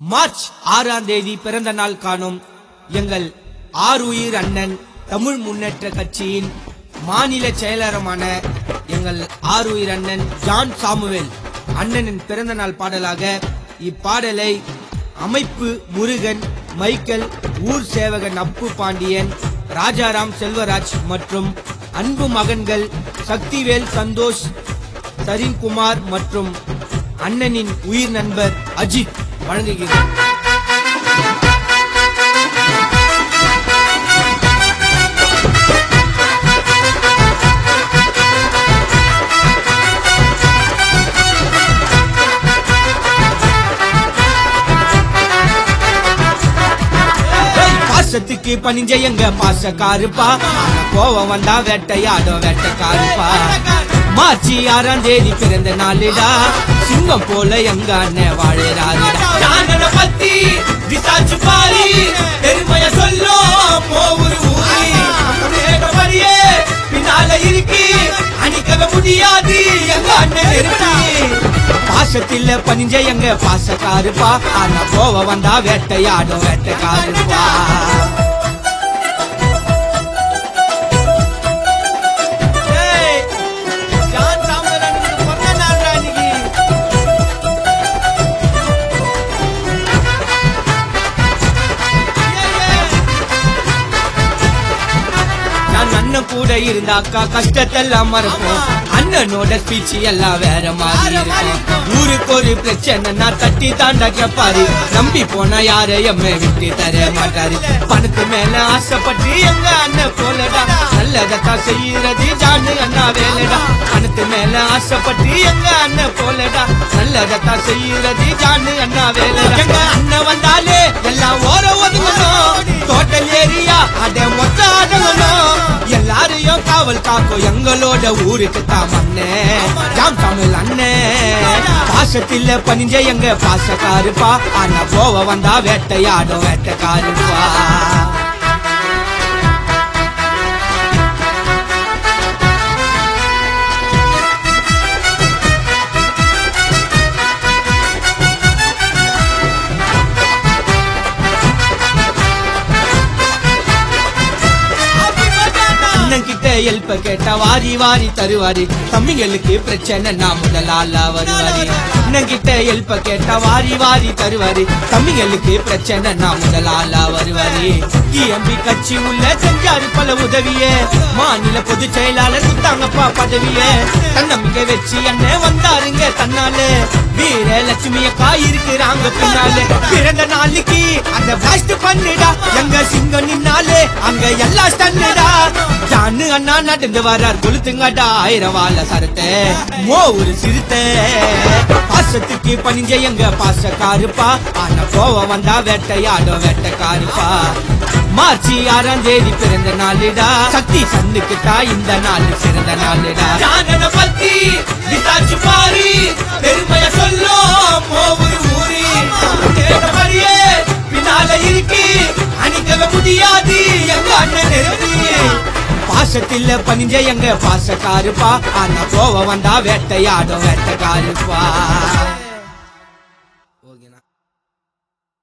March 6ஆம் தேதி பிறந்த நாள் காணும் எங்கள் ஆருயிர் அண்ணன் தமிழ் முன்னேற்ற கட்சியின் மாநில செயலருமான எங்கள் ஆருயிர் அண்ணன் ஜான் சாமுவேல் அண்ணனின் பிறந்த நாள் பாடலாக இப்பாடலை அமைப்பு முருகன், மைக்கேல், ஊர் சேவகன் அப்பு பாண்டியன், ராஜாராம் செல்வராஜ் மற்றும் அன்பு மகன்கள் சக்திவேல், சந்தோஷ், சரின்குமார் மற்றும் அண்ணனின் உயிர் நண்பர் அஜித் வழங்குகிறார். பாசத்துக்கு பணிஞ்ச எங்க பாசக்காருப்பா, கோவம் வந்தா வேட்டையாடும் வேட்டைக்காருப்பா. மார்ச் 6ஆம் தேதி பிறந்த நாளுடா, சிங்கம் போல எங்க அண்ணன் வாழறாருடா. பத்தி விசாரிச்சு பாரு, பெருமைய சொல்லும் ஒவ்வொரு ஊரியே பின்னால இருக்கு, அணிக்கவே முடியாது எங்க அண்ணன் இருக்கு. பாசத்தில பணிஞ்ச எங்க பாசக்காருப்பா, ஆனா கோவம் வந்தா வேட்டையாடும் வேட்டைக்காருப்பா. அண்ணன் கூட இருந்தாக்கா கஷ்டத்தெல்லாம் மறப்போம், அண்ணனோட ஸ்பீச் எல்லாம் வேற மாதிரி இருக்கும். ஊருக்கு ஒரு பிரச்சனை தட்டி தாண்டா கேப்பாரு, நம்பி போனா யாரையுமே விட்டு தர மாட்டாரு. பணத்து மேல ஆசைப்பட்டு எங்க அண்ணன் போலடா, நல்லதான் செய்யறது ஜானு அண்ணா வேலைடா. பணத்து மேல ஆசைப்பட்டு எங்க அண்ணன் போலடா, நல்லதான் செய்யறது ஜானு அண்ணா வேலைடா. எங்க அண்ணன் வந்தாலே எல்லாம் ஓர ஒதுங்கணும், டோட்டல் ஏரியா அட மொத்த அடங்கணும். எல்லாரையும் காவல் காக்கும் எங்களோட ஊருக்கு தான் அண்ணன் ஜான் சாமுவேல் அண்ணன். பாசத்தில பணிஞ்ச எங்க பாசக்காருப்பா, ஆனா போவ வந்தா வேட்டையாடும் வேட்டைக்காருப்பா. கிட்ட ஹெல்ப் கேட்டா வாரி வாரி தருவாரு, தம்பிங்களுக்கு பிரச்சனை நான் முதலாளா வருவாரு. கிட்ட ஹெல்ப் கேட்டா வாரி வாரி தருவாரு, தம்பிங்களுக்கு பிரச்சனை நான் முதலாளா வருவாரு. எம்பி கட்சி உள்ள செஞ்சாரு பல உதவிய, மாநில பொதுச் செயலாளர் சுத்தாங்கப்பா பதவிய. தன்னம்பிக்கை வச்சு என்ன வந்தாருங்க தன்னால, வீரலட்சுமி அக்கா இருக்கிறாங்க பின்னால. பிறந்த நாளைக்கு அந்த பாஸ்ட் பண்ணுடா, எங்க சிங்கம் நின்னாலே அங்க எல்லாம் ஸ்டன்னுடா. ஜானு அண்ணா நடந்து வரார், கொளுத்துங்கடா 1000 வாழ சரத்தை ஒரு சிறுத்தை. பாசத்துக்கு பணிஞ்ச எங்க பாசக்காருப்பா, ஆனா கோவம் வந்தா வேட்டையாடும் வேட்டைக்காருப்பா. மார்ச் 6ஆம் தேதி பிறந்த நாளுடா, சக்தி சந்துக்கு தான் இந்த நாள் சிறந்த நாளுடா. ஜானனை பத்தி விசாரிச்சு பாரு, பெருமைய சொல்லும் ஒவ்வொரு ஊரியே பின்னால இருக்கு, அணிக்கவே முடியாது எங்க அண்ணன் இருக்கு. பாசத்தில பணிஞ்ச எங்க பாசக்காருப்பா, ஆனா கோவம் வந்தா வேட்டையாடும் வேட்டைக்காருப்பா.